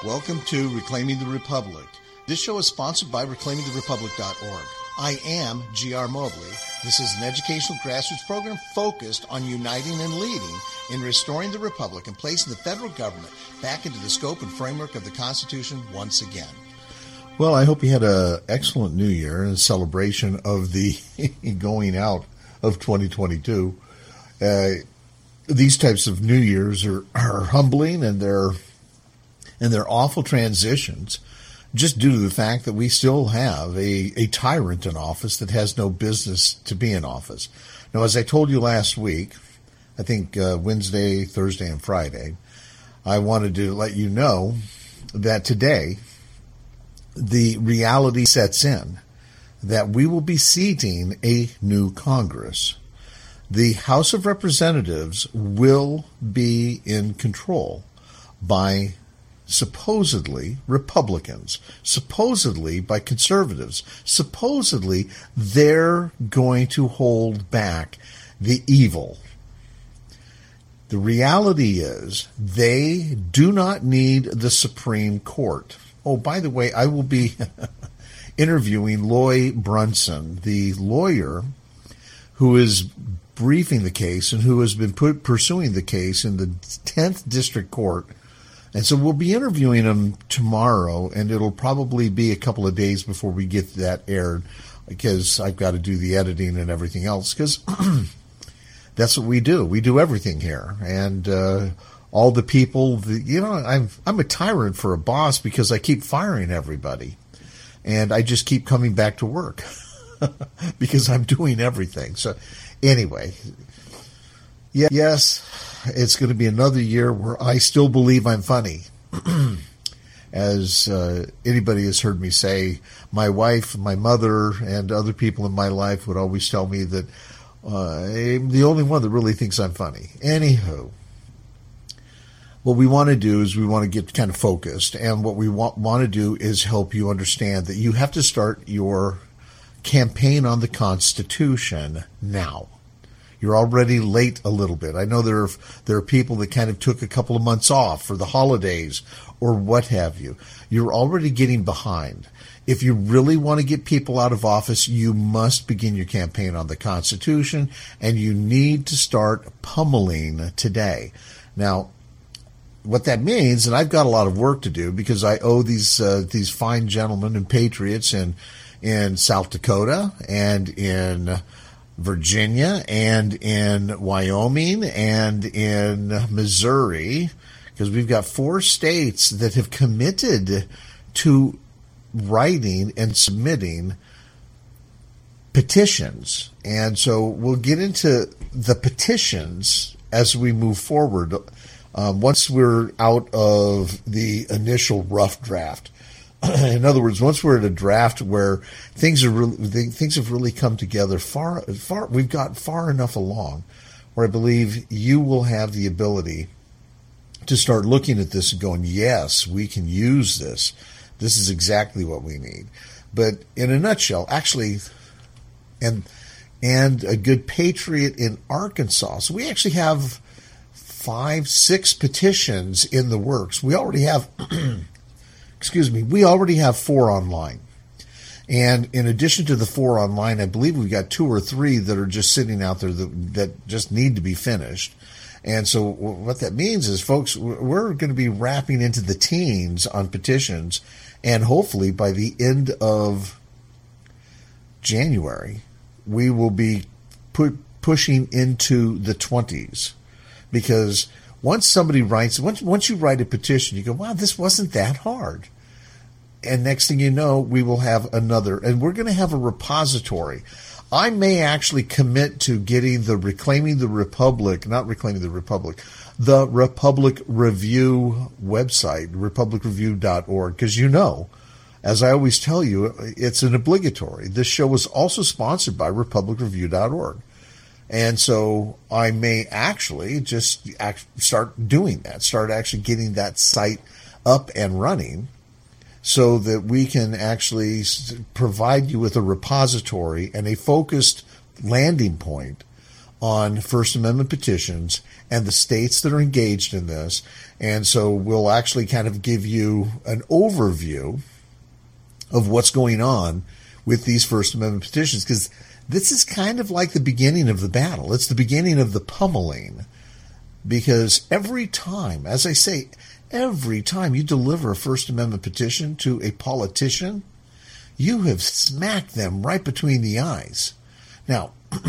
Welcome to Reclaiming the Republic. This show is sponsored by ReclaimingTheRepublic.org. I am G.R. Mobley. This is an educational grassroots program focused on uniting and leading in restoring the Republic and placing the federal government back into the scope and framework of the Constitution once again. Well, I hope you had an excellent New Year and celebration of the going out of 2022. These types of New Years are humbling, and they're awful transitions, just due to the fact that we still have a tyrant in office that has no business to be in office. Now, as I told you last week, I think Wednesday, Thursday, and Friday, I wanted to let you know that today the reality sets in that we will be seating a new Congress. The House of Representatives will be in control by supposedly Republicans, supposedly by conservatives, supposedly they're going to hold back the evil. The reality is they do not need the Supreme Court. Oh, by the way, I will be interviewing Loy Brunson, the lawyer who is briefing the case and who has been pursuing the case in the 10th District Court. And so we'll be interviewing him tomorrow, and it'll probably be a couple of days before we get that aired, because I've got to do the editing and everything else, because that's what we do. We do everything here. And all the people, I'm a tyrant for a boss because I keep firing everybody. And I just keep coming back to work because I'm doing everything. So anyway, yes, it's going to be another year where I still believe I'm funny. As anybody has heard me say, my wife, my mother, and other people in my life would always tell me that I'm the only one that really thinks I'm funny. Anywho, what we want to do is we want to get kind of focused, and what we want to do is help you understand that you have to start your campaign on the Constitution now. You're already late a little bit. I know there are people that kind of took a couple of months off for the holidays or what have you. You're already getting behind. If you really want to get people out of office, you must begin your campaign on the Constitution, and you need to start pummeling today. Now, what that means, and I've got a lot of work to do because I owe these fine gentlemen and patriots in South Dakota and in Virginia and in Wyoming and in Missouri, because we've got 4 states that have committed to writing and submitting petitions. And so we'll get into the petitions as we move forward once we're out of the initial rough draft. In other words, once we're at a draft where things have really come together far, we've got far enough along where I believe you will have the ability to start looking at this and going, yes, we can use this. This is exactly what we need. But in a nutshell, actually, and a good patriot in Arkansas. So we actually have 5-6 petitions in the works. We already have we already have 4 online. And in addition to the 4 online, I believe we've got 2 or 3 that are just sitting out there that just need to be finished. And so what that means is, folks, we're going to be wrapping into the teens on petitions, and hopefully by the end of January, we will be pushing into the 20s. Because once you write a petition, you go, wow, this wasn't that hard. And next thing you know, we will have another. And we're going to have a repository. I may actually commit to getting the Reclaiming the Republic, not Reclaiming the Republic, the Republic Review website, republicreview.org. Because as I always tell you, it's an obligatory. This show is also sponsored by republicreview.org. And so I may actually just start doing that, start actually getting that site up and running so that we can actually provide you with a repository and a focused landing point on First Amendment petitions and the states that are engaged in this. And so we'll actually kind of give you an overview of what's going on with these First Amendment petitions, because this is kind of like the beginning of the battle. It's the beginning of the pummeling, because every time, as I say, every time you deliver a First Amendment petition to a politician, you have smacked them right between the eyes. Now,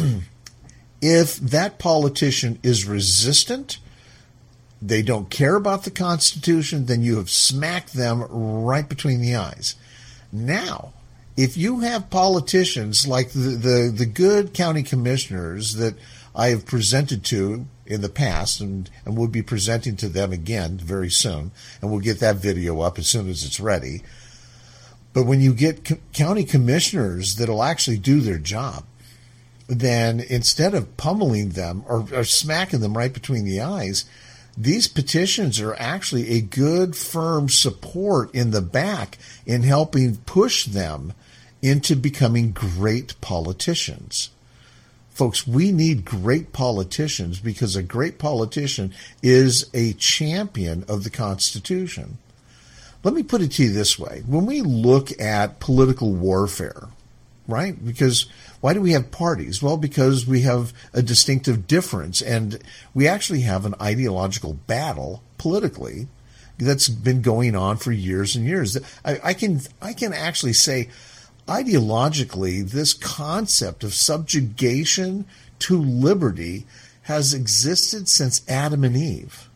if that politician is resistant, they don't care about the Constitution, then you have smacked them right between the eyes. Now, if you have politicians like the good county commissioners that I have presented to in the past, and we'll be presenting to them again very soon, and we'll get that video up as soon as it's ready. But when you get county commissioners that'll actually do their job, then instead of pummeling them or smacking them right between the eyes, these petitions are actually a good, firm support in the back in helping push them into becoming great politicians. Folks, we need great politicians, because a great politician is a champion of the Constitution. Let me put it to you this way. When we look at political warfare, right? Because why do we have parties? Well, because we have a distinctive difference, and we actually have an ideological battle politically that's been going on for years and years. I can actually say, ideologically, this concept of subjugation to liberty has existed since Adam and Eve.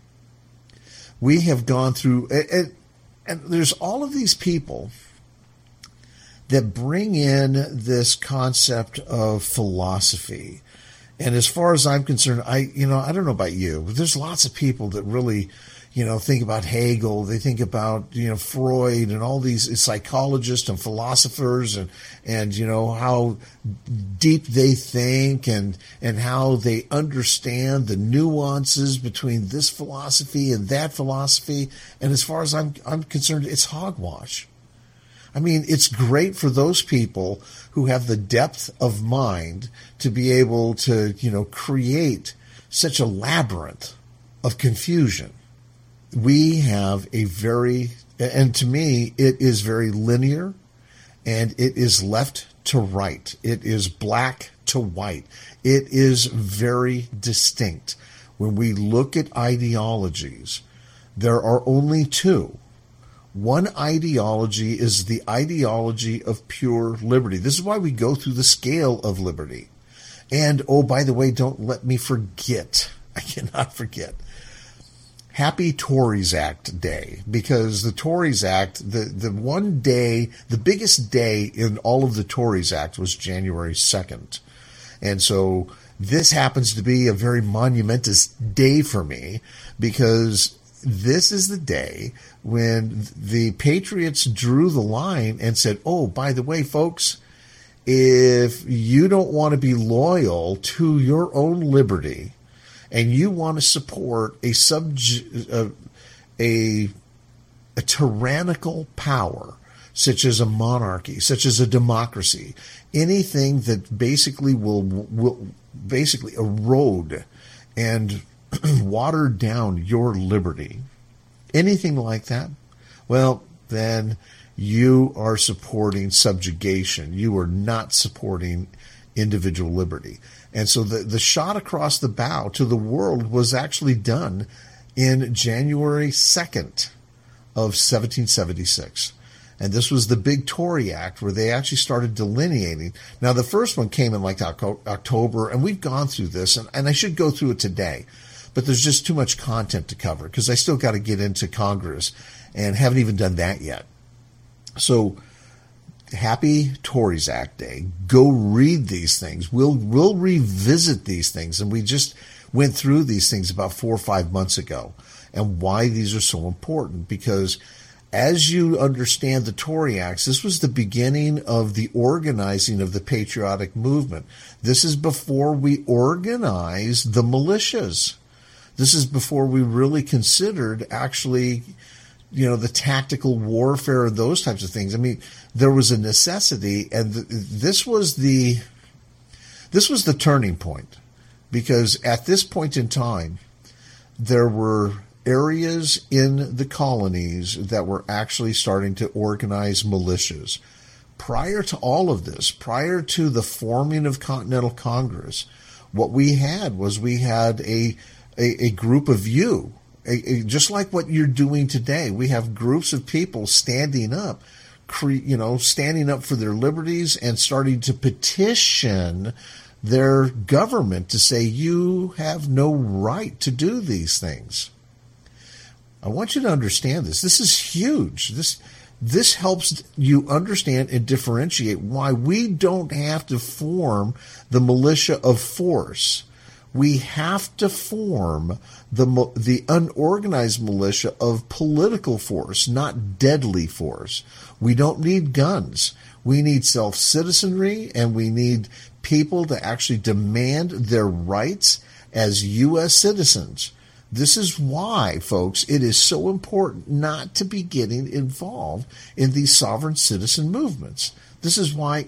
We have gone through, and there's all of these people that bring in this concept of philosophy. And as far as I'm concerned, I don't know about you, but there's lots of people that really, think about Hegel, they think about, Freud and all these psychologists and philosophers and how deep they think and how they understand the nuances between this philosophy and that philosophy. And as far as I'm concerned, it's hogwash. I mean, it's great for those people who have the depth of mind to be able to, create such a labyrinth of confusion. We have and to me, it is very linear, and it is left to right. It is black to white. It is very distinct. When we look at ideologies, there are only two. One ideology is the ideology of pure liberty. This is why we go through the scale of liberty. And, oh, by the way, don't let me forget, I cannot forget, Happy Tories Act Day, because the Tories Act, the one day, the biggest day in all of the Tories Act was January 2nd. And so this happens to be a very monumentous day for me, because this is the day when the Patriots drew the line and said, oh, by the way, folks, if you don't want to be loyal to your own liberty and you want to support a tyrannical power, such as a monarchy, such as a democracy, anything that basically will basically erode and water down your liberty, anything like that, well, then you are supporting subjugation. You are not supporting individual liberty. And so the shot across the bow to the world was actually done in January 2nd of 1776. And this was the big Tory Act, where they actually started delineating. Now, the first one came in like October, and we've gone through this, and I should go through it today. But there's just too much content to cover, because I still got to get into Congress and haven't even done that yet. So happy Tories Act Day. Go read these things. We'll revisit these things. And we just went through these things about 4 or 5 months ago, and why these are so important. Because as you understand the Tory Acts, this was the beginning of the organizing of the patriotic movement. This is before we organized the militias. This is before we really considered actually, the tactical warfare and those types of things. I mean, there was a necessity, and this was the turning point. because at this point in time, there were areas in the colonies that were actually starting to organize militias. Prior to all of this, prior to the forming of Continental Congress, what we had a group of you, just like what you're doing today. We have groups of people standing up, standing up for their liberties and starting to petition their government to say, you have no right to do these things. I want you to understand this. This is huge. This helps you understand and differentiate why we don't have to form the militia of force. We have to form the unorganized militia of political force, not deadly force. We don't need guns. We need self-citizenry, and we need people to actually demand their rights as U.S. citizens. This is why, folks, it is so important not to be getting involved in these sovereign citizen movements. This is why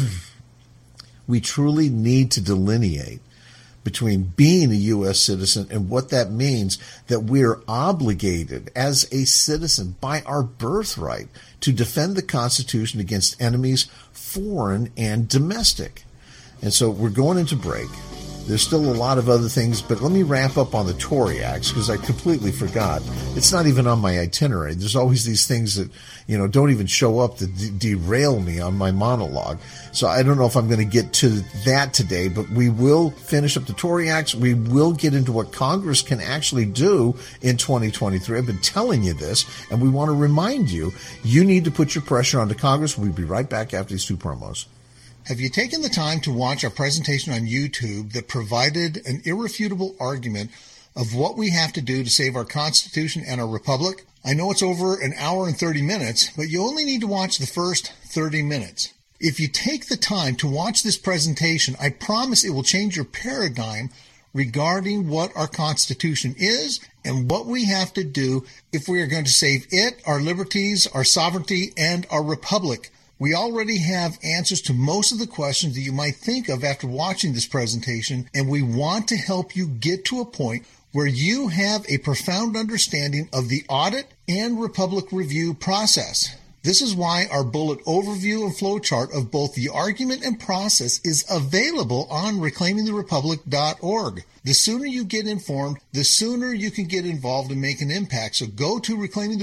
we truly need to delineate between being a U.S. citizen and what that means, that we're obligated as a citizen by our birthright to defend the Constitution against enemies, foreign and domestic. And so we're going into break. There's still a lot of other things, but let me wrap up on the Tory Acts, because I completely forgot. It's not even on my itinerary. There's always these things that, don't even show up to derail me on my monologue. So I don't know if I'm going to get to that today, but we will finish up the Tory Acts. We will get into what Congress can actually do in 2023. I've been telling you this, and we want to remind you, you need to put your pressure onto Congress. We'll be right back after these two promos. Have you taken the time to watch our presentation on YouTube that provided an irrefutable argument of what we have to do to save our Constitution and our Republic? I know it's over an hour and 30 minutes, but you only need to watch the first 30 minutes. If you take the time to watch this presentation, I promise it will change your paradigm regarding what our Constitution is and what we have to do if we are going to save it, our liberties, our sovereignty, and our Republic. We already have answers to most of the questions that you might think of after watching this presentation, and we want to help you get to a point where you have a profound understanding of the audit and Republic review process. This is why our bullet overview and flowchart of both the argument and process is available on reclaimingtherepublic.org. The sooner you get informed, the sooner you can get involved and make an impact. So go to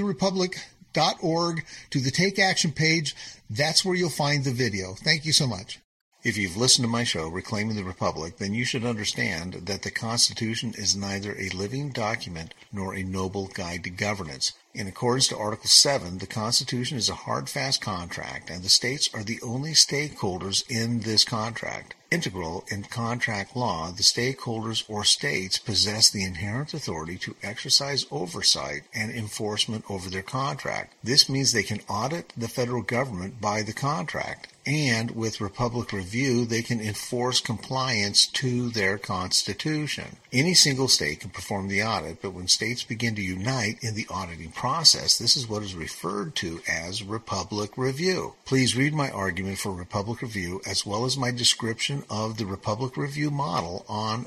reclaimingtherepublic.org to the Take Action page. That's where you'll find the video. Thank you so much. If you've listened to my show, Reclaiming the Republic, then you should understand that the Constitution is neither a living document nor a noble guide to governance. In accordance to Article 7, the Constitution is a hard, fast contract, and the states are the only stakeholders in this contract. Integral in contract law, the stakeholders or states possess the inherent authority to exercise oversight and enforcement over their contract. This means they can audit the federal government by the contract, and with Republic Review, they can enforce compliance to their Constitution. Any single state can perform the audit, but when states begin to unite in the auditing process, this is what is referred to as Republic Review. Please read my argument for Republic Review as well as my description of the Republic Review model on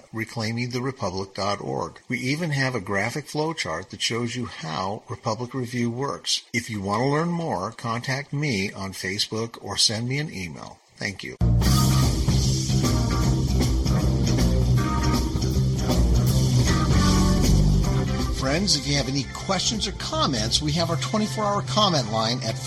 reclaimingtherepublic.org. We even have a graphic flowchart that shows you how Republic Review works. If you want to learn more, contact me on Facebook or send me an email. Thank you. Friends, if you have any questions or comments, we have our 24-hour comment line at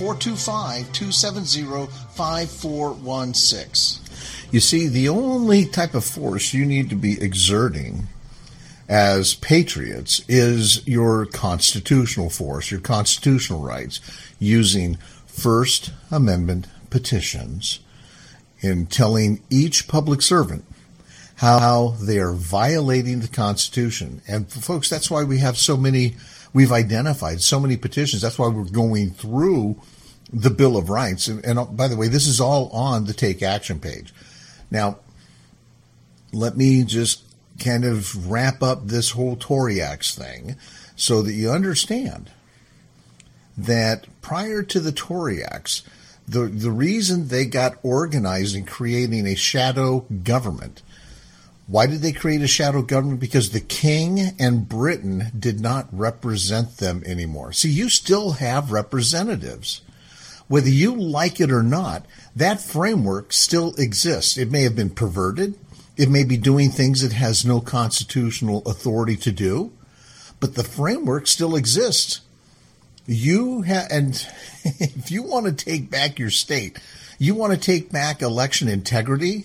425-270-5416. You see, the only type of force you need to be exerting as patriots is your constitutional force, your constitutional rights, using First Amendment petitions in telling each public servant how they are violating the Constitution. And folks, that's why we have we've identified so many petitions. That's why we're going through the Bill of Rights. And by the way, this is all on the Take Action page. Now, let me just kind of wrap up this whole Tory Acts thing so that you understand that prior to the Tory Acts, the reason they got organized in creating a shadow government Why did they create a shadow government? Because the king and Britain did not represent them anymore. See, you still have representatives. Whether you like it or not, that framework still exists. It may have been perverted. It may be doing things it has no constitutional authority to do, but the framework still exists. And if you want to take back your state, you want to take back election integrity,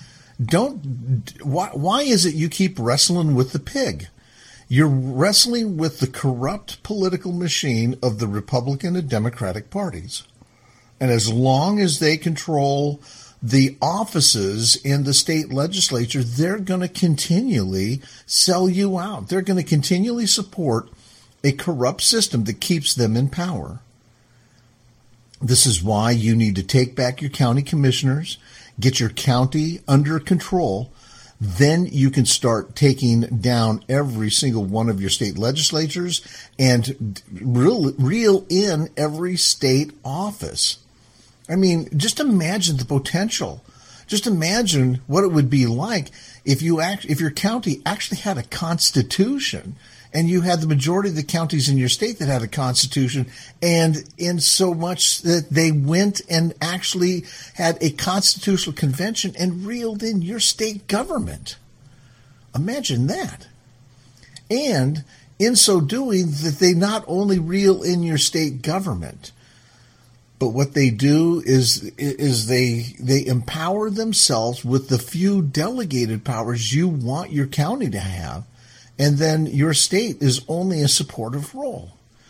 why is it you keep wrestling with the pig? You're wrestling with the corrupt political machine of the Republican and Democratic parties. And as long as they control the offices in the state legislature, they're going to continually sell you out. They're going to continually support a corrupt system that keeps them in power. This is why you need to take back your county commissioners, get your county under control. Then you can start taking down every single one of your state legislatures and reel in every state office. I mean, just imagine the potential. Just imagine what it would be like if your county actually had a constitution, and you had the majority of the counties in your state that had a constitution, and in so much that they went and actually had a constitutional convention and reeled in your state government. Imagine that. And in so doing, that they not only reel in your state government, but what they do is they empower themselves with the few delegated powers you want your county to have. And then your state is only a supportive role.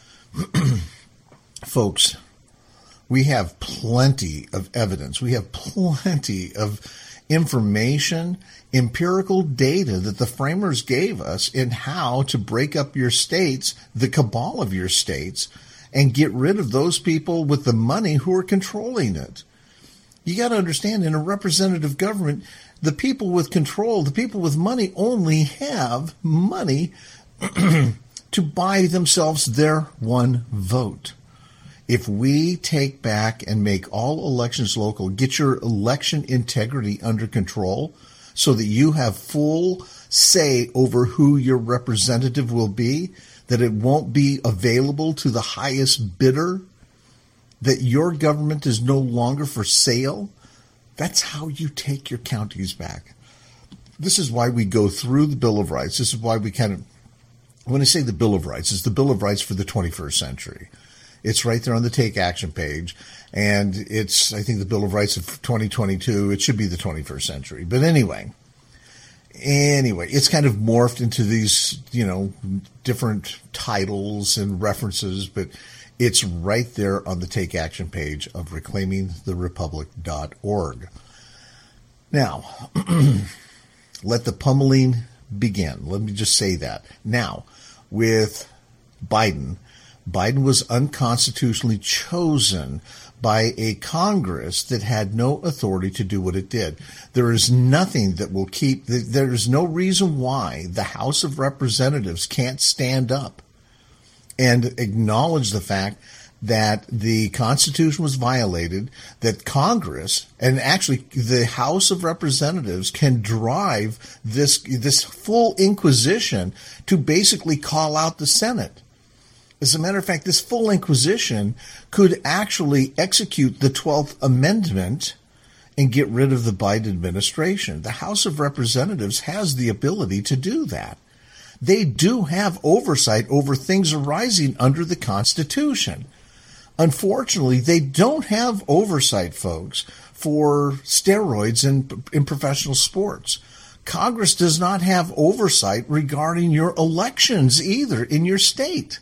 Folks, we have plenty of evidence. We have plenty of information, empirical data that the framers gave us in how to break up your states, the cabal of your states, and get rid of those people with the money who are controlling it. You got to understand, in a representative government, the people with control, the people with money only have money to buy themselves their one vote. If we take back and make all elections local, get your election integrity under control so that you have full say over who your representative will be, that it won't be available to the highest bidder, that your government is no longer for sale, that's how you take your counties back. This is why we go through the Bill of Rights. This is why we when I say the Bill of Rights, it's the Bill of Rights for the 21st century. It's right there on the Take Action page. And it's, I think, the Bill of Rights of 2022. It should be the 21st century. But anyway, it's kind of morphed into these, different titles and references, but it's right there on the Take Action page of reclaimingtherepublic.org. Now, let the pummeling begin. Let me just say that. Now, with Biden was unconstitutionally chosen by a Congress that had no authority to do what it did. There is nothing that will there is no reason why the House of Representatives can't stand up and acknowledge the fact that the Constitution was violated, that Congress, and actually the House of Representatives, can drive this full inquisition to basically call out the Senate. As a matter of fact, this full inquisition could actually execute the 12th Amendment and get rid of the Biden administration. The House of Representatives has the ability to do that. They do have oversight over things arising under the Constitution. Unfortunately, they don't have oversight, folks, for steroids in professional sports. Congress does not have oversight regarding your elections either in your state.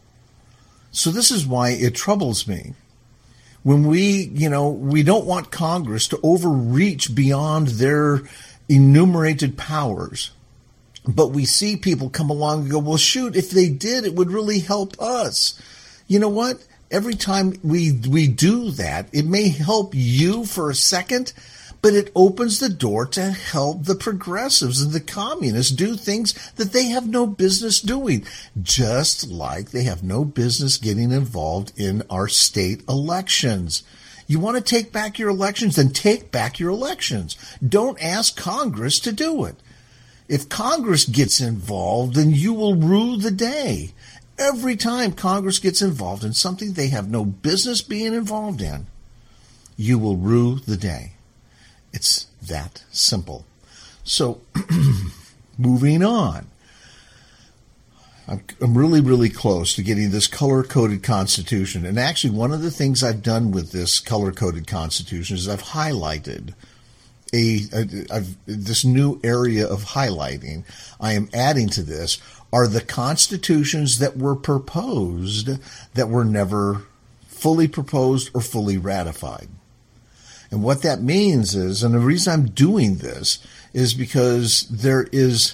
So this is why it troubles me when we don't want Congress to overreach beyond their enumerated powers. But we see people come along and go, well, shoot, if they did, it would really help us. You know what? Every time we do that, it may help you for a second, but it opens the door to help the progressives and the communists do things that they have no business doing, just like they have no business getting involved in our state elections. You want to take back your elections? Then take back your elections. Don't ask Congress to do it. If Congress gets involved, then you will rue the day. Every time Congress gets involved in something they have no business being involved in, you will rue the day. It's that simple. So, moving on. I'm really, really close to getting this color-coded Constitution. And actually, one of the things I've done with this color-coded Constitution is I've highlighted this new area of highlighting. I am adding to this are the constitutions that were proposed that were never fully proposed or fully ratified. And what that means is, and the reason I'm doing this is because there's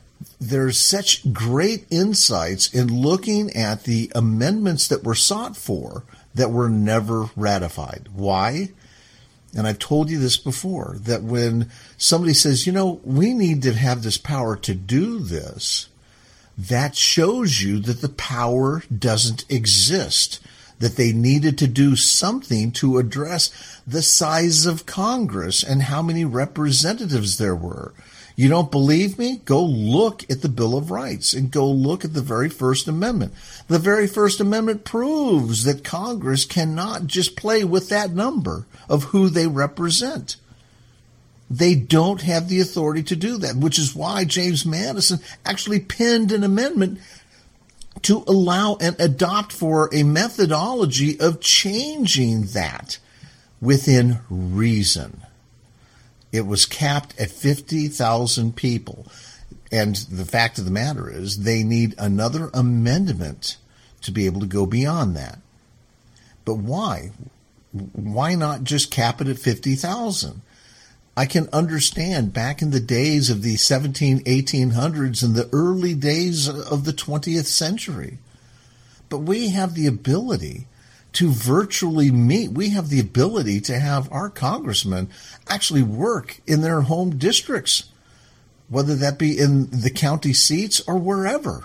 such great insights in looking at the amendments that were sought for that were never ratified. Why? And I've told you this before, that when somebody says, we need to have this power to do this, that shows you that the power doesn't exist, that they needed to do something to address the size of Congress and how many representatives there were. You don't believe me? Go look at the Bill of Rights and go look at the very First Amendment. The very First Amendment proves that Congress cannot just play with that number of who they represent. They don't have the authority to do that, which is why James Madison actually penned an amendment to allow and adopt for a methodology of changing that within reason. It was capped at 50,000 people. And the fact of the matter is they need another amendment to be able to go beyond that. But why? Why not just cap it at 50,000? I can understand back in the days of the 1800s and the early days of the 20th century. But we have the ability to virtually meet. We have the ability to have our congressmen actually work in their home districts, whether that be in the county seats or wherever.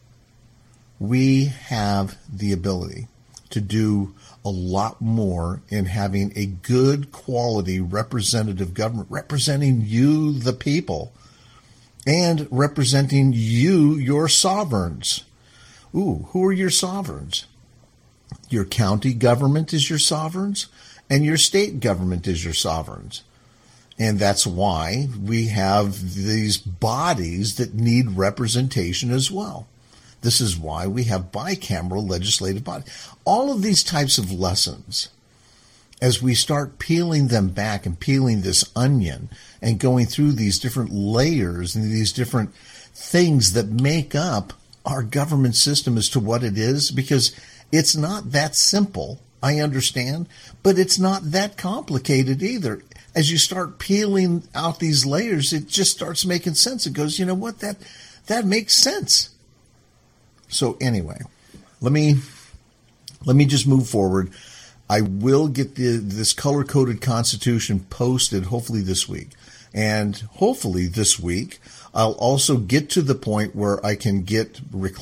We have the ability to do a lot more in having a good quality representative government representing you, the people, and representing you, your sovereigns. Ooh, who are your sovereigns? Your county government is your sovereigns, and your state government is your sovereigns. And that's why we have these bodies that need representation as well. This is why we have bicameral legislative bodies. All of these types of lessons, as we start peeling them back and peeling this onion and going through these different layers and these different things that make up our government system as to what it is, because it's not that simple, I understand, but it's not that complicated either. As you start peeling out these layers, it just starts making sense. It goes, you know what, that makes sense. So anyway, let me just move forward. I will get this color-coded Constitution posted hopefully this week. And hopefully this week, I'll also get to the point where I can get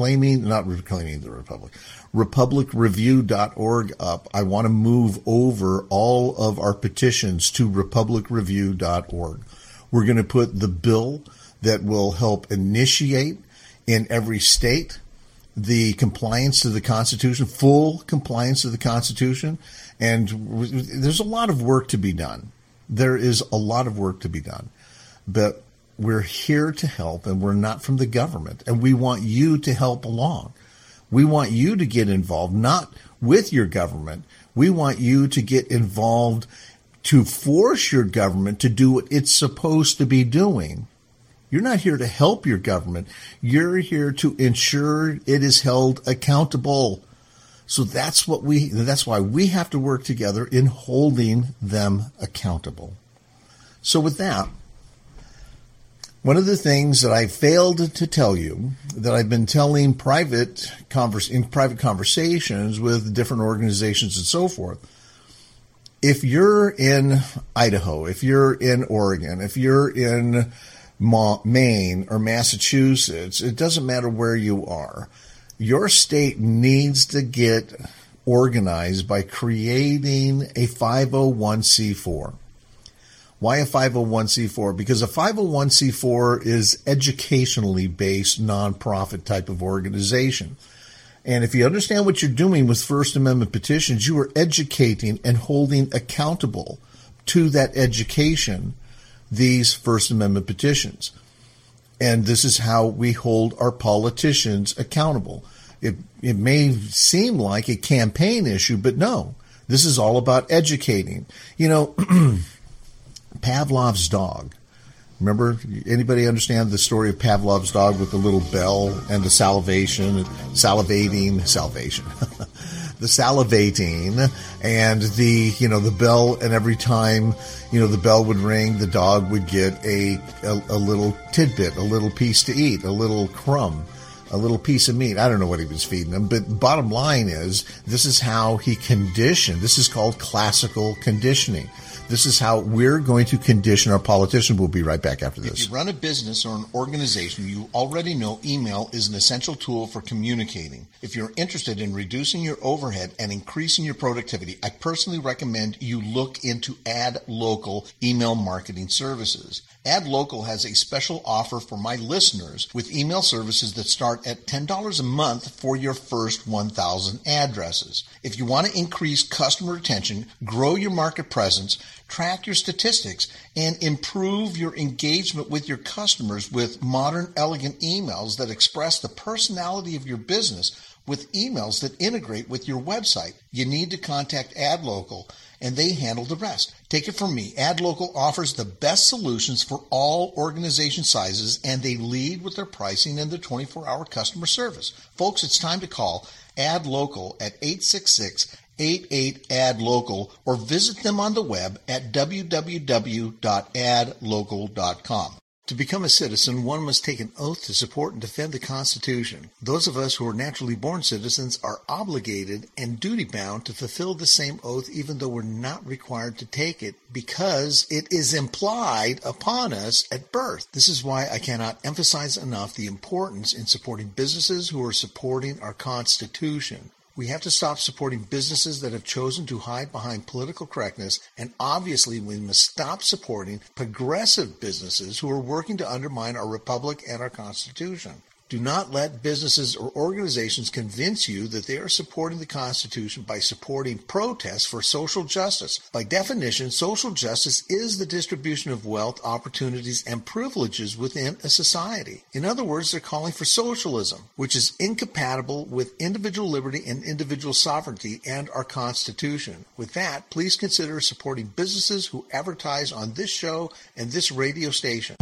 republicreview.org up. I want to move over all of our petitions to republicreview.org. We're going to put the bill that will help initiate in every state the compliance to the Constitution, full compliance to the Constitution. And there's a lot of work to be done. There is a lot of work to be done. But we're here to help, and we're not from the government. And we want you to help along. We want you to get involved, not with your government. We want you to get involved to force your government to do what it's supposed to be doing. You're not here to help your government. You're here to ensure it is held accountable. So that's why we have to work together in holding them accountable. So with that, one of the things that I failed to tell you that I've been telling in private conversations with different organizations and so forth, if you're in Idaho, if you're in Oregon, if you're in Maine or Massachusetts, it doesn't matter where you are. Your state needs to get organized by creating a 501c4. Why a 501c4? Because a 501c4 is educationally based nonprofit type of organization. And if you understand what you're doing with First Amendment petitions, you are educating and holding accountable to that education these First Amendment petitions. And this is how we hold our politicians accountable. It may seem like a campaign issue, but no, this is all about educating. You know, Pavlov's dog. Remember, anybody understand the story of Pavlov's dog with the little bell and the salivating, the salivating and the bell, and every time, the bell would ring, the dog would get a little tidbit, a little piece to eat, a little crumb, a little piece of meat. I don't know what he was feeding him, but bottom line is, this is how he conditioned. This is called classical conditioning. This is how we're going to condition our politicians. We'll be right back after this. If you run a business or an organization, you already know email is an essential tool for communicating. If you're interested in reducing your overhead and increasing your productivity, I personally recommend you look into AdLocal email marketing services. AdLocal has a special offer for my listeners with email services that start at $10 a month for your first 1,000 addresses. If you want to increase customer retention, grow your market presence, track your statistics, and improve your engagement with your customers with modern, elegant emails that express the personality of your business with emails that integrate with your website, you need to contact AdLocal, and they handle the rest. Take it from me. AdLocal offers the best solutions for all organization sizes, and they lead with their pricing and their 24-hour customer service. Folks, it's time to call AdLocal at 866-88-ADLOCAL or visit them on the web at www.adlocal.com. To become a citizen, one must take an oath to support and defend the Constitution. Those of us who are naturally born citizens are obligated and duty-bound to fulfill the same oath even though we're not required to take it because it is implied upon us at birth. This is why I cannot emphasize enough the importance in supporting businesses who are supporting our Constitution. We have to stop supporting businesses that have chosen to hide behind political correctness, and obviously we must stop supporting progressive businesses who are working to undermine our republic and our Constitution. Do not let businesses or organizations convince you that they are supporting the Constitution by supporting protests for social justice. By definition, social justice is the distribution of wealth, opportunities, and privileges within a society. In other words, they're calling for socialism, which is incompatible with individual liberty and individual sovereignty and our Constitution. With that, please consider supporting businesses who advertise on this show and this radio station.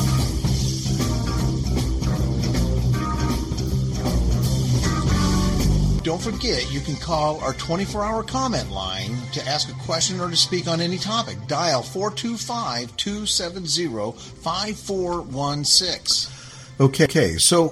Don't forget, you can call our 24-hour comment line to ask a question or to speak on any topic. Dial 425-270-5416. Okay, so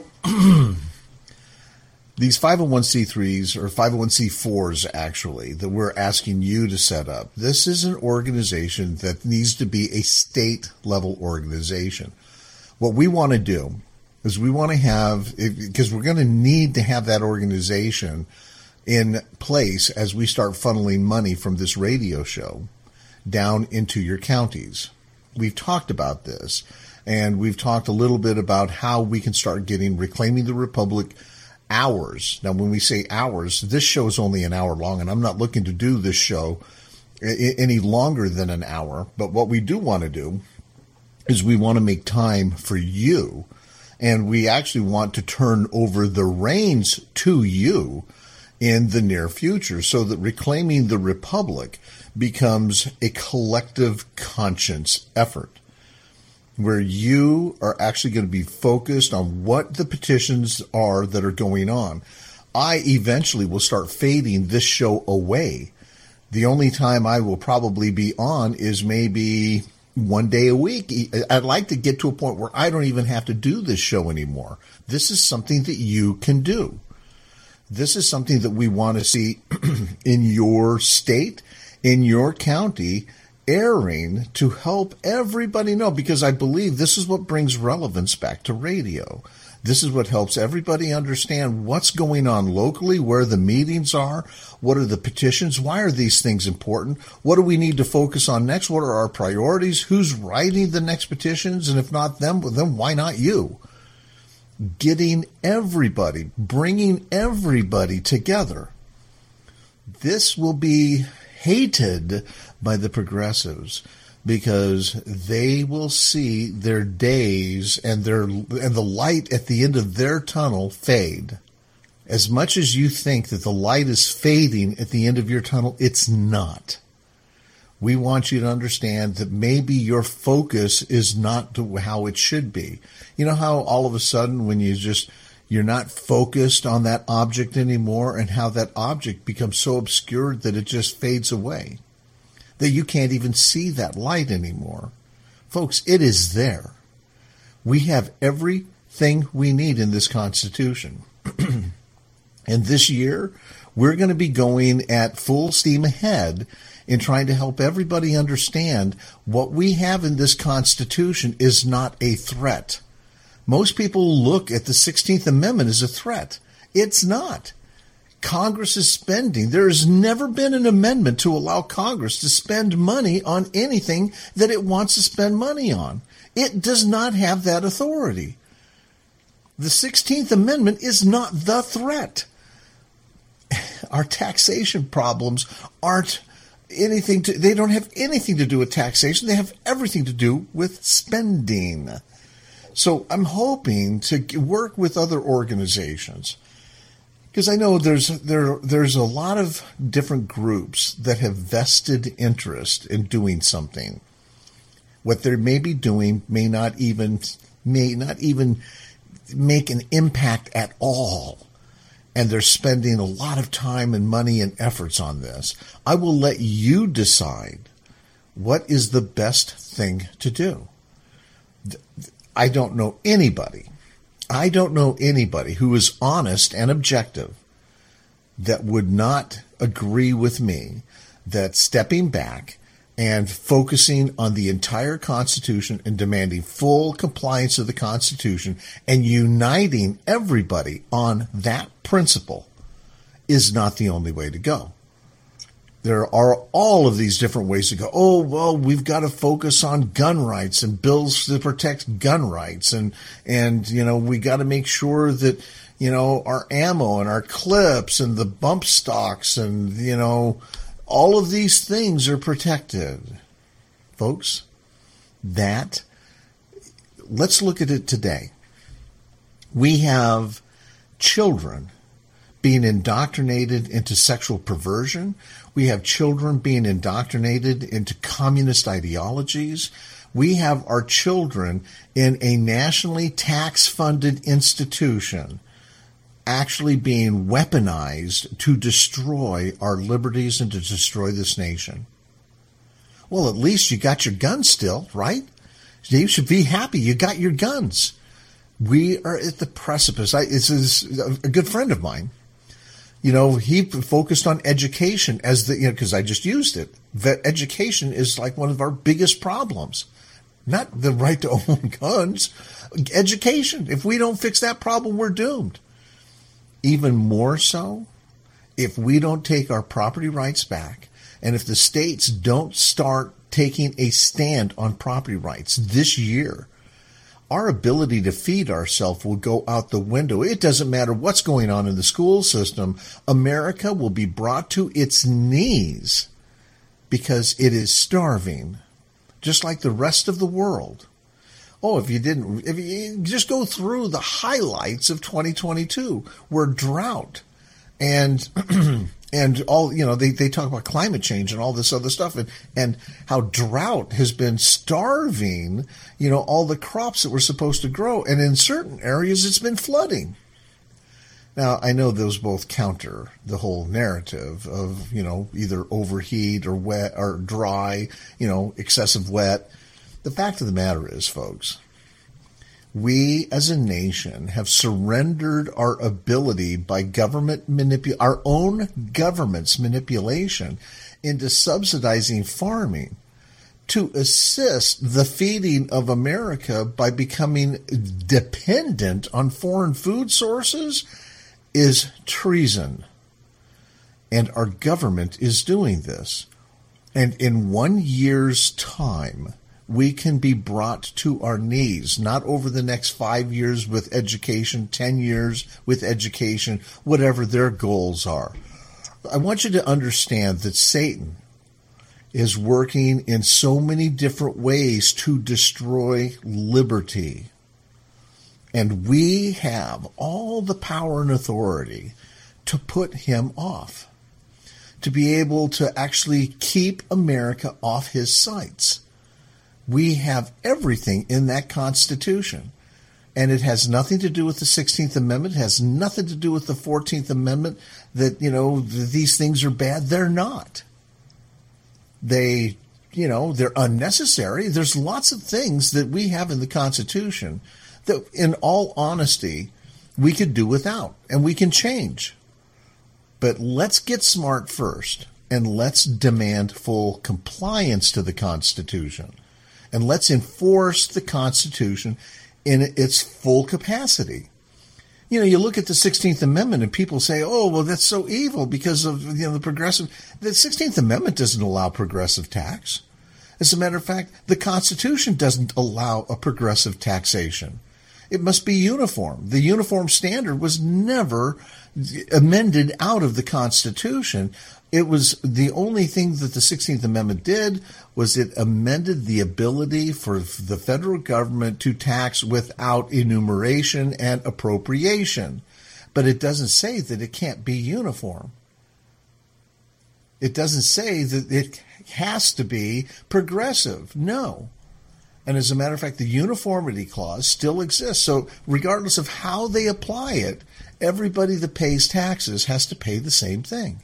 these 501c3s, or 501c4s actually, that we're asking you to set up, this is an organization that needs to be a state-level organization. What we want to do is we want to have, because we're going to need to have that organization in place as we start funneling money from this radio show down into your counties. We've talked about this, and we've talked a little bit about how we can start getting Reclaiming the Republic hours. Now, when we say hours, this show is only an hour long, and I'm not looking to do this show any longer than an hour. But what we do want to do is we want to make time for you. And we actually want to turn over the reins to you in the near future so that Reclaiming the Republic becomes a collective conscience effort where you are actually going to be focused on what the petitions are that are going on. I eventually will start fading this show away. The only time I will probably be on is maybe one day a week. I'd like to get to a point where I don't even have to do this show anymore. This is something that you can do. This is something that we want to see in your state, in your county, airing to help everybody know, because I believe this is what brings relevance back to radio. This is what helps everybody understand what's going on locally, where the meetings are, what are the petitions, why are these things important, what do we need to focus on next, what are our priorities, who's writing the next petitions, and if not them, well, then why not you? Getting everybody, bringing everybody together. This will be hated by the progressives, because they will see their days and the light at the end of their tunnel fade. As much as you think that the light is fading at the end of your tunnel, it's not. We want you to understand that maybe your focus is not to how it should be. You know how all of a sudden when you're not focused on that object anymore, and how that object becomes so obscured that it just fades away, that you can't even see that light anymore. Folks, it is there. We have everything we need in this Constitution. And this year, we're going to be going at full steam ahead in trying to help everybody understand what we have in this Constitution is not a threat. Most people look at the 16th Amendment as a threat. It's not. Congress is spending. There has never been an amendment to allow Congress to spend money on anything that it wants to spend money on. It does not have that authority. The 16th Amendment is not the threat. Our taxation problems aren't they don't have anything to do with taxation. They have everything to do with spending. So I'm hoping to work with other organizations, because I know there's a lot of different groups that have vested interest in doing something. What they may be doing may not even make an impact at all. And they're spending a lot of time and money and efforts on this. I will let you decide what is the best thing to do. I don't know anybody who is honest and objective that would not agree with me that stepping back and focusing on the entire Constitution and demanding full compliance of the Constitution and uniting everybody on that principle is not the only way to go. There are all of these different ways to go. Oh, well, we've got to focus on gun rights and bills to protect gun rights. And we got to make sure that, our ammo and our clips and the bump stocks and, all of these things are protected. Folks, let's look at it today. We have children being indoctrinated into sexual perversion. We have children being indoctrinated into communist ideologies. We have our children in a nationally tax-funded institution actually being weaponized to destroy our liberties and to destroy this nation. Well, at least you got your guns still, right? You should be happy you got your guns. We are at the precipice. This is a good friend of mine. He focused on education as because I just used it. Education is like one of our biggest problems. Not the right to own guns. Education. If we don't fix that problem, we're doomed. Even more so, if we don't take our property rights back, and if the states don't start taking a stand on property rights this year, our ability to feed ourselves will go out the window. It doesn't matter what's going on in the school system. America will be brought to its knees because it is starving, just like the rest of the world. Oh, if you just go through the highlights of 2022, where drought and all, they talk about climate change and all this other stuff, and how drought has been starving, all the crops that were supposed to grow. And in certain areas, it's been flooding. Now, I know those both counter the whole narrative of, either overheat or wet or dry, excessive wet. The fact of the matter is, folks, we as a nation have surrendered our ability by our own government's manipulation into subsidizing farming to assist the feeding of America by becoming dependent on foreign food sources is treason. And our government is doing this. And in 1 year's time, we can be brought to our knees, not over the next 5 years with education, 10 years with education, whatever their goals are. I want you to understand that Satan is working in so many different ways to destroy liberty. And we have all the power and authority to put him off, to be able to actually keep America off his sights. We have everything in that Constitution. And it has nothing to do with the 16th Amendment. It has nothing to do with the 14th Amendment that, these things are bad. They're not. They're unnecessary. There's lots of things that we have in the Constitution that, in all honesty, we could do without and we can change. But let's get smart first, and let's demand full compliance to the Constitution. And let's enforce the Constitution in its full capacity. You look at the 16th Amendment and people say, oh, well, that's so evil because of the progressive. The 16th Amendment doesn't allow progressive tax. As a matter of fact, the Constitution doesn't allow a progressive taxation. It must be uniform. The uniform standard was never amended out of the Constitution. It was the only thing that the 16th Amendment did was it amended the ability for the federal government to tax without enumeration and appropriation. But it doesn't say that it can't be uniform. It doesn't say that it has to be progressive. No. And as a matter of fact, the uniformity clause still exists. So regardless of how they apply it, everybody that pays taxes has to pay the same thing.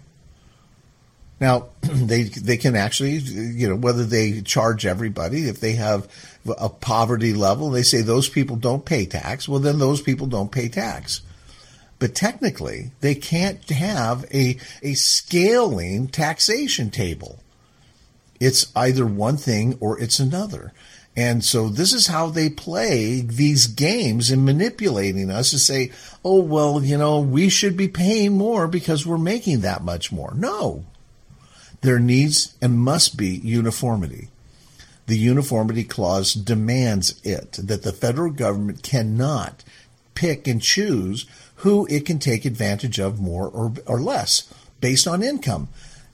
Now, they can actually, whether they charge everybody, if they have a poverty level, they say those people don't pay tax, well, then those people don't pay tax. But technically, they can't have a scaling taxation table. It's either one thing or it's another. And so this is how they play these games in manipulating us to say, oh, well, we should be paying more because we're making that much more. No. There needs and must be uniformity. The uniformity clause demands it, that the federal government cannot pick and choose who it can take advantage of more or less based on income.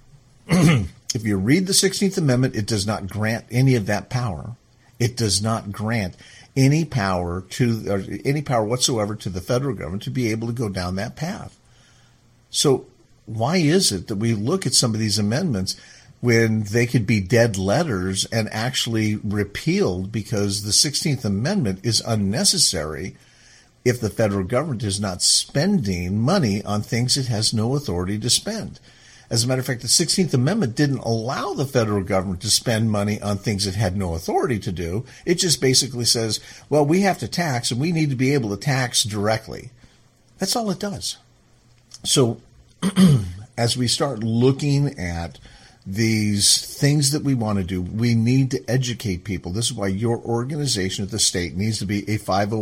If you read the 16th Amendment, it does not grant any of that power. It does not grant any power whatsoever to the federal government to be able to go down that path. So why is it that we look at some of these amendments when they could be dead letters and actually repealed because the 16th Amendment is unnecessary if the federal government is not spending money on things it has no authority to spend? As a matter of fact, the 16th Amendment didn't allow the federal government to spend money on things it had no authority to do. It just basically says, well, we have to tax and we need to be able to tax directly. That's all it does. So as we start looking at these things that we want to do, we need to educate people. This is why your organization at the state needs to be a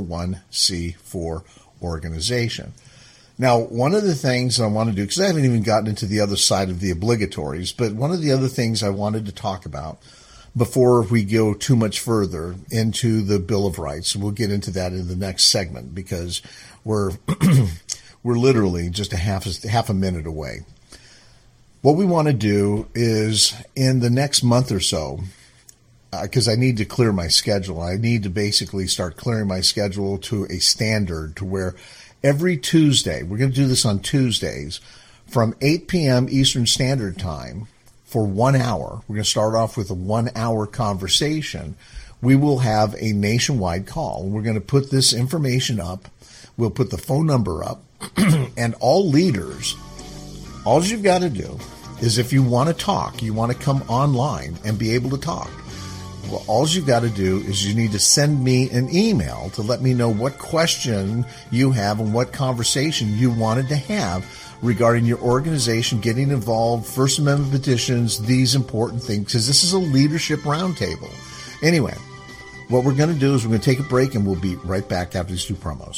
501c4 organization. Now, one of the things I want to do, because I haven't even gotten into the other side of the obligatories, but one of the other things I wanted to talk about before we go too much further into the Bill of Rights, we'll get into that in the next segment because we're literally just a half a minute away. What we want to do is in the next month or so, because I need to clear my schedule, I need to basically start clearing my schedule to a standard to where every Tuesday, we're going to do this on Tuesdays, from 8 p.m. Eastern Standard Time for 1 hour. We're going to start off with a 1 hour conversation. We will have a nationwide call. We're going to put this information up. We'll put the phone number up. And all leaders, all you've got to do is if you want to talk, you want to come online and be able to talk. Well, all you've got to do is you need to send me an email to let me know what question you have and what conversation you wanted to have regarding your organization getting involved, First Amendment petitions, these important things, because this is a leadership roundtable. Anyway, what we're going to do is we're going to take a break, and we'll be right back after these two promos.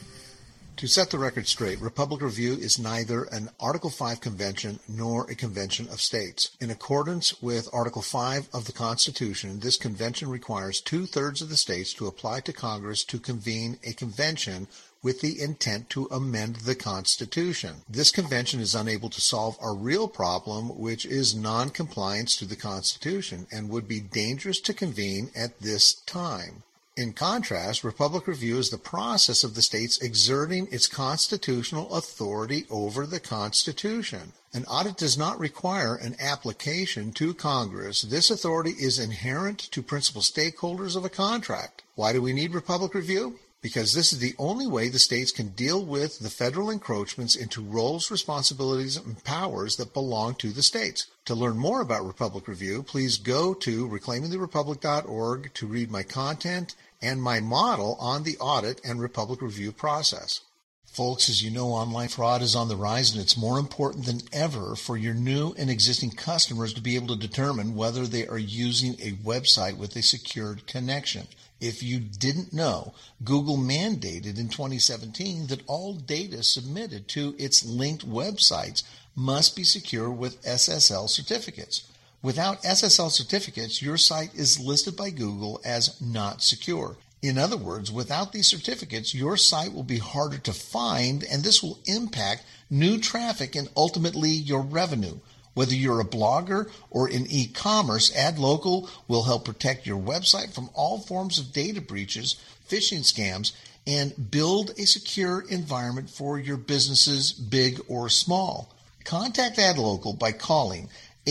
To set the record straight, Republic Review is neither an Article 5 convention nor a convention of states. In accordance with Article 5 of the Constitution, this convention requires 2/3 of the states to apply to Congress to convene a convention with the intent to amend the Constitution. This convention is unable to solve our real problem, which is non-compliance to the Constitution, and would be dangerous to convene at this time. In contrast, Republic Review is the process of the states exerting its constitutional authority over the Constitution. An audit does not require an application to Congress. This authority is inherent to principal stakeholders of a contract. Why do we need Republic Review? Because this is the only way the states can deal with the federal encroachments into roles, responsibilities, and powers that belong to the states. To learn more about Republic Review, please go to reclaimingtherepublic.org to read my content and my model on the audit and Republic Review process. Folks, as you know, online fraud is on the rise, and it's more important than ever for your new and existing customers to be able to determine whether they are using a website with a secured connection. If you didn't know, Google mandated in 2017 that all data submitted to its linked websites must be secure with SSL certificates. Without SSL certificates, your site is listed by Google as not secure. In other words, without these certificates, your site will be harder to find, and this will impact new traffic and ultimately your revenue. Whether you're a blogger or in e-commerce, AdLocal will help protect your website from all forms of data breaches, phishing scams, and build a secure environment for your businesses, big or small. Contact AdLocal by calling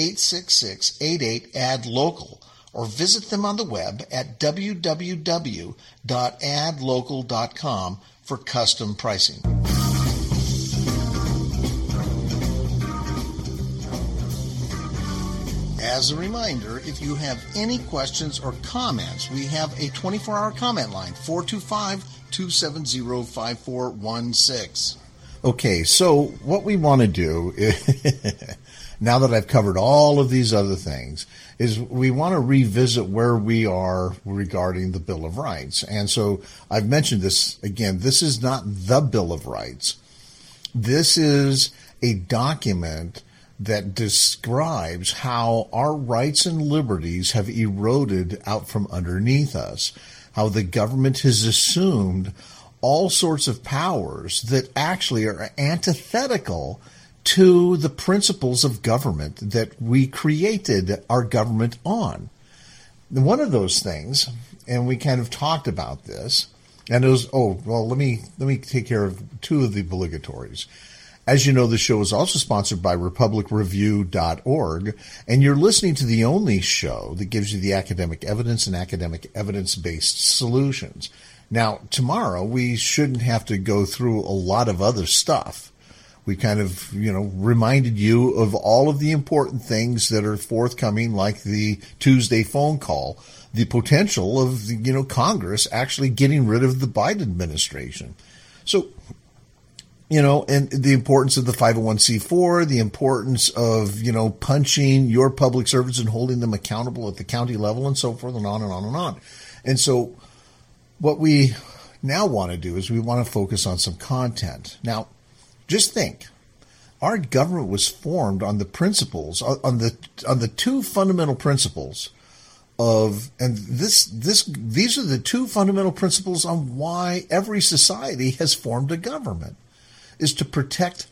866-88-ADLOCAL or visit them on the web at www.adlocal.com for custom pricing. As a reminder, if you have any questions or comments, we have a 24-hour comment line, 425-270-5416. Okay, so what we want to do, now that I've covered all of these other things, is we want to revisit where we are regarding the Bill of Rights. And so I've mentioned this again. This is not the Bill of Rights. This is a document that describes how our rights and liberties have eroded out from underneath us, how the government has assumed all sorts of powers that actually are antithetical to the principles of government that we created our government on. And one of those things, and we kind of talked about this, and it was, let me take care of two of the obligatories. As you know, the show is also sponsored by RepublicReview.org, and you're listening to the only show that gives you the academic evidence and academic evidence-based solutions. Now, tomorrow, we shouldn't have to go through a lot of other stuff. We kind of, reminded you of all of the important things that are forthcoming, like the Tuesday phone call, the potential of, Congress actually getting rid of the Biden administration. So, and the importance of the 501c4, the importance of, punching your public servants and holding them accountable at the county level and so forth and on and on and on. And so what we now want to do is we want to focus on some content. Now, just think, our government was formed on the principles, on the two fundamental principles of, and these are the two fundamental principles on why every society has formed a government, is to protect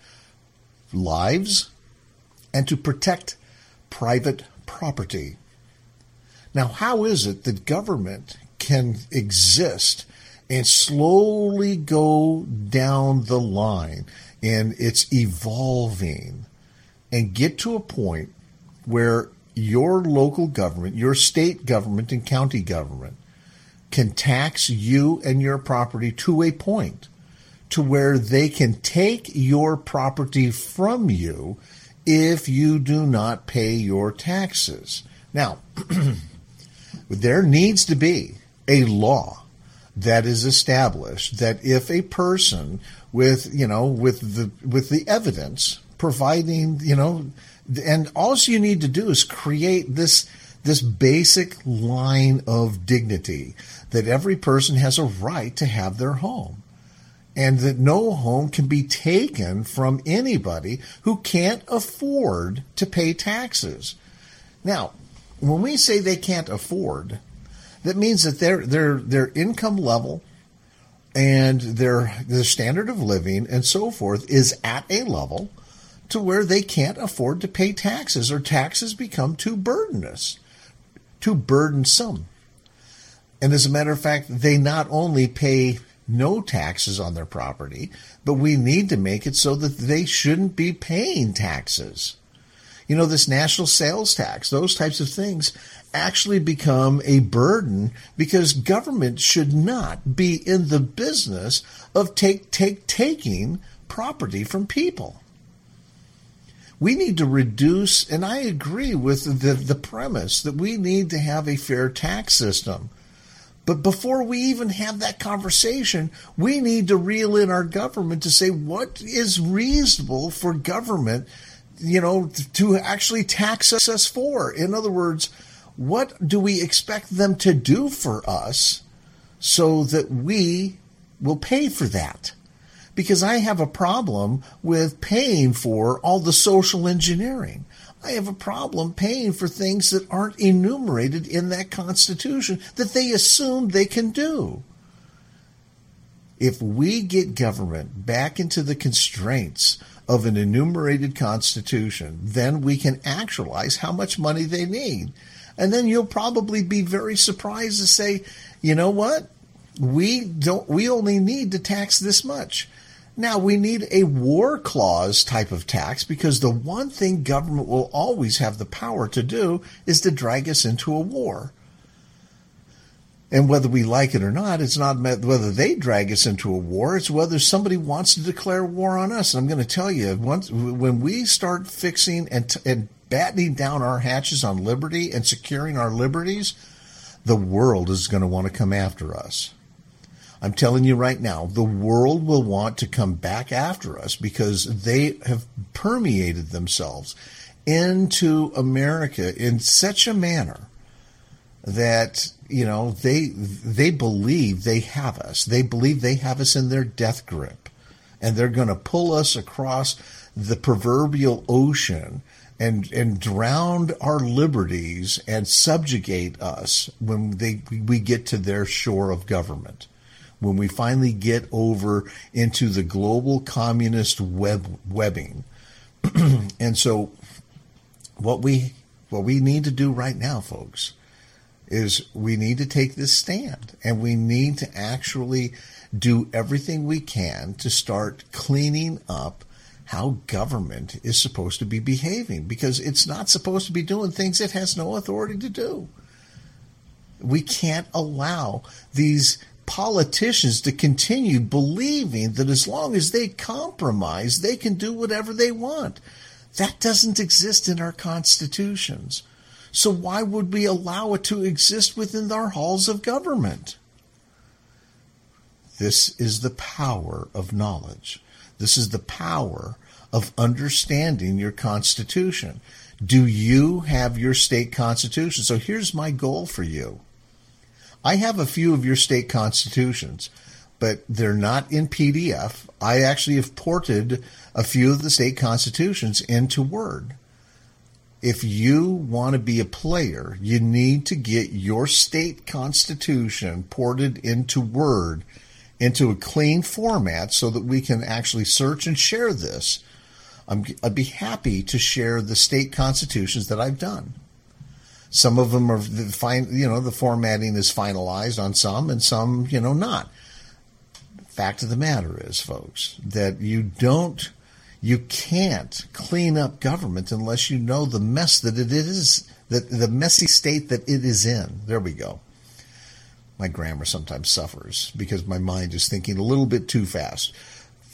lives and to protect private property. Now, how is it that government can exist and slowly go down the line, and it's evolving, and get to a point where your local government, your state government and county government can tax you and your property to a point to where they can take your property from you if you do not pay your taxes? Now, there needs to be a law that is established that if a person with the evidence providing, and all you need to do is create this basic line of dignity that every person has a right to have their home, and that no home can be taken from anybody who can't afford to pay taxes. Now, when we say they can't afford, that means that their income level and their standard of living and so forth is at a level to where they can't afford to pay taxes, or taxes become too burdensome. And as a matter of fact, they not only pay no taxes on their property, but we need to make it so that they shouldn't be paying taxes. This national sales tax, those types of things actually become a burden because government should not be in the business of taking property from people. We need to reduce, and I agree with the premise that we need to have a fair tax system. But before we even have that conversation, we need to reel in our government to say what is reasonable for government, to actually tax us for. In other words, what do we expect them to do for us so that we will pay for that? Because I have a problem with paying for all the social engineering. I have a problem paying for things that aren't enumerated in that Constitution that they assume they can do. If we get government back into the constraints of an enumerated Constitution, then we can actualize how much money they need. And then you'll probably be very surprised to say, you know what? We only need to tax this much. Now, we need a war clause type of tax, because the one thing government will always have the power to do is to drag us into a war. And whether we like it or not, it's not whether they drag us into a war, it's whether somebody wants to declare war on us. And I'm going to tell you, when we start fixing and battening down our hatches on liberty and securing our liberties, the world is going to want to come after us. I'm telling you right now, the world will want to come back after us because they have permeated themselves into America in such a manner that, they believe they have us. They believe they have us in their death grip, and they're going to pull us across the proverbial ocean and drown our liberties and subjugate us when we get to their shore of government. When we finally get over into the global communist webbing. And so what we need to do right now, folks, is we need to take this stand, and we need to actually do everything we can to start cleaning up how government is supposed to be behaving, because it's not supposed to be doing things it has no authority to do. We can't allow these politicians to continue believing that as long as they compromise, they can do whatever they want. That doesn't exist in our constitutions. So why would we allow it to exist within our halls of government? This is the power of knowledge. This is the power of understanding your Constitution. Do you have your state constitution? So here's my goal for you. I have a few of your state constitutions, but they're not in PDF. I actually have ported a few of the state constitutions into Word. If you want to be a player, you need to get your state constitution ported into Word, into a clean format, so that we can actually search and share this. I'd be happy to share the state constitutions that I've done. Some of them are the formatting is finalized on some, and some, not. Fact of the matter is, folks, that you can't clean up government unless you know the mess that it is, the messy state that it is in. There we go. My grammar sometimes suffers because my mind is thinking a little bit too fast.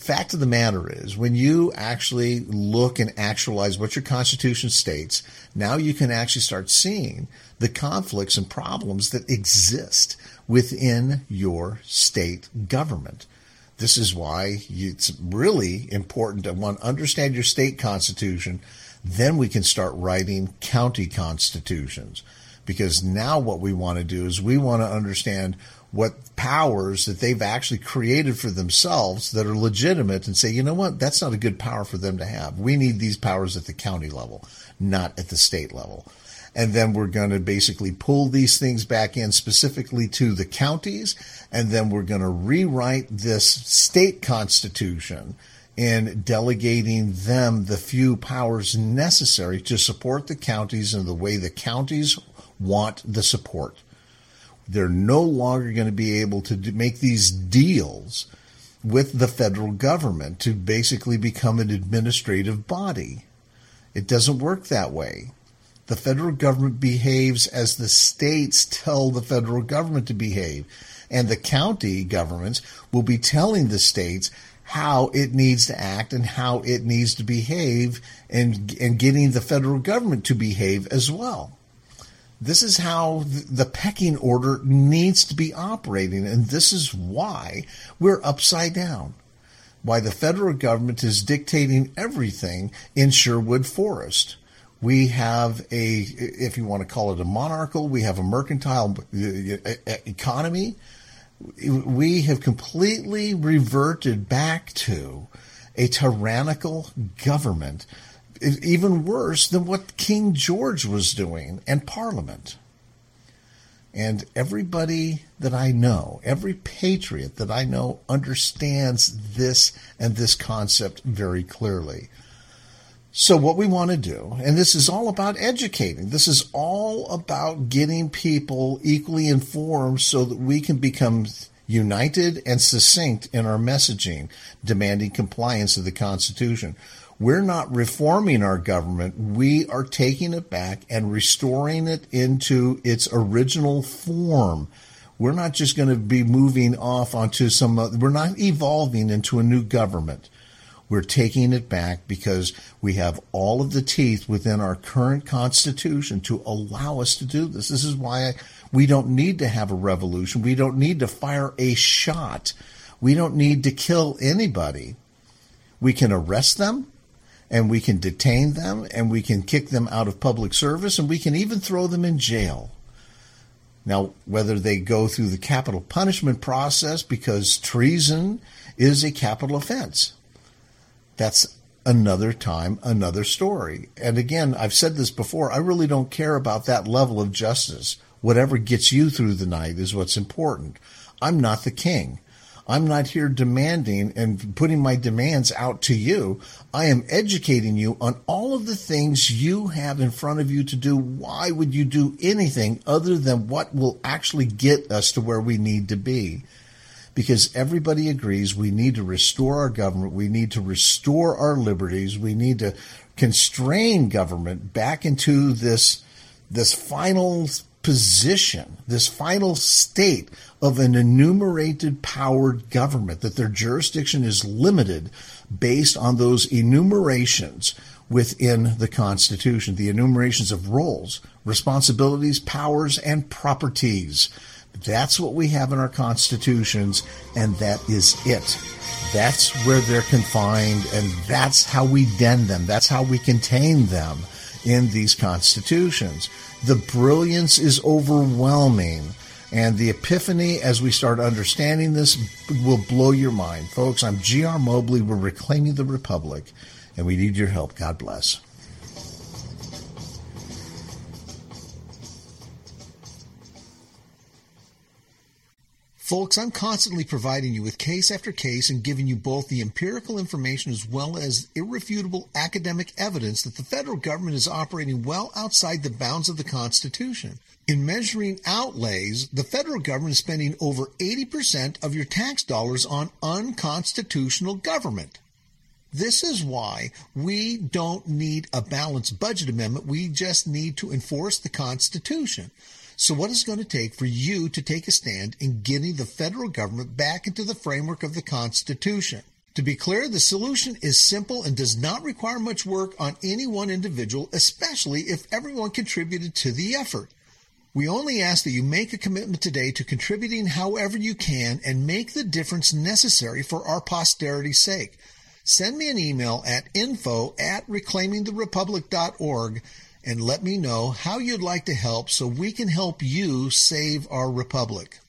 Fact of the matter is, when you actually look and actualize what your Constitution states, now you can actually start seeing the conflicts and problems that exist within your state government. This is why it's really important to understand your state constitution. Then we can start writing county constitutions. Because now what we want to do is we want to understand what powers that they've actually created for themselves that are legitimate and say, you know what, that's not a good power for them to have. We need these powers at the county level, not at the state level. And then we're going to basically pull these things back in specifically to the counties, and then we're going to rewrite this state constitution in delegating them the few powers necessary to support the counties in the way the counties want the support. They're no longer going to be able to make these deals with the federal government to basically become an administrative body. It doesn't work that way. The federal government behaves as the states tell the federal government to behave, and the county governments will be telling the states how it needs to act and how it needs to behave, and getting the federal government to behave as well. This is how the pecking order needs to be operating, and this is why we're upside down. Why the federal government is dictating everything in Sherwood Forest. We have if you want to call it a monarchical, we have a mercantile economy. We have completely reverted back to a tyrannical government, even worse than what King George was doing and Parliament. And everybody that I know, every patriot that I know understands this and this concept very clearly. So what we want to do, and this is all about educating, this is all about getting people equally informed so that we can become united and succinct in our messaging, demanding compliance of the Constitution. We're not reforming our government. We are taking it back and restoring it into its original form. We're not just going to be moving off onto we're not evolving into a new government. We're taking it back because we have all of the teeth within our current Constitution to allow us to do this. This is why we don't need to have a revolution. We don't need to fire a shot. We don't need to kill anybody. We can arrest them, and we can detain them, and we can kick them out of public service, and we can even throw them in jail. Now, whether they go through the capital punishment process, because treason is a capital offense, that's another time, another story. And again, I've said this before, I really don't care about that level of justice. Whatever gets you through the night is what's important. I'm not the king. I'm not here demanding and putting my demands out to you. I am educating you on all of the things you have in front of you to do. Why would you do anything other than what will actually get us to where we need to be? Because everybody agrees we need to restore our government. We need to restore our liberties. We need to constrain government back into this final position, this final state of an enumerated powered government, that their jurisdiction is limited based on those enumerations within the Constitution, the enumerations of roles, responsibilities, powers, and properties. That's what we have in our constitutions, and that is it. That's where they're confined, and that's how we den them. That's how we contain them in these constitutions. The brilliance is overwhelming, and the epiphany as we start understanding this will blow your mind. Folks, I'm G.R. Mobley. We're reclaiming the Republic, and we need your help. God bless. Folks, I'm constantly providing you with case after case and giving you both the empirical information as well as irrefutable academic evidence that the federal government is operating well outside the bounds of the Constitution. In measuring outlays, the federal government is spending over 80% of your tax dollars on unconstitutional government. This is why we don't need a balanced budget amendment. We just need to enforce the Constitution. So what is it going to take for you to take a stand in getting the federal government back into the framework of the Constitution? To be clear, the solution is simple and does not require much work on any one individual, especially if everyone contributed to the effort. We only ask that you make a commitment today to contributing however you can and make the difference necessary for our posterity's sake. Send me an email at info@reclaimingtherepublic.org and let me know how you'd like to help so we can help you save our republic.